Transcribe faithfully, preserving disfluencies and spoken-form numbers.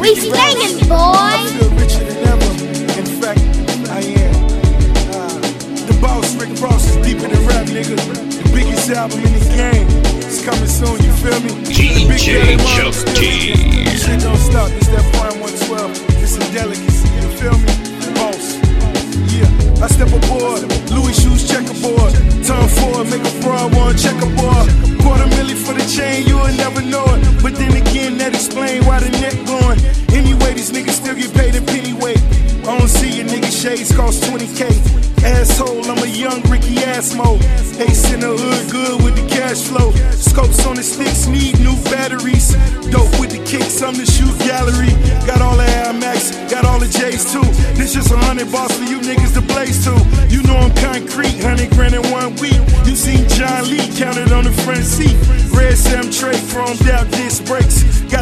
Weezy bangin', boy. I feel richer than ever. In fact, I am. Uh, the boss, Rick Ross, is deeper than rap, nigga. The biggest album in the game. It's coming soon, you feel me? D J Chuck T. Shit don't stop. It's that Prime one twelve. It's a delicacy, you feel me? Boss. Yeah, I step aboard. Louis shoes checkerboard. Tom Ford, make a fraud one checkerboard. Quarter milli for the chain, you will never know it. But then again, that explain why the neck going. Anyway, these niggas still get paid in penny weight. I don't see your nigga shades cost twenty K. Asshole, I'm a young Ricky Asmo. Ace in the hood, good with the cash flow. Scopes on the sticks, need new batteries. Dope with the kicks, I'm the shoot gallery. Got all the Air Max, got all the J's too. This just a hundred bars for you niggas to blaze to. You know I'm concrete, hundred grand in one week. You seen John Lee counted on the front seat. Red Sam tray, chromed out disc brakes. Got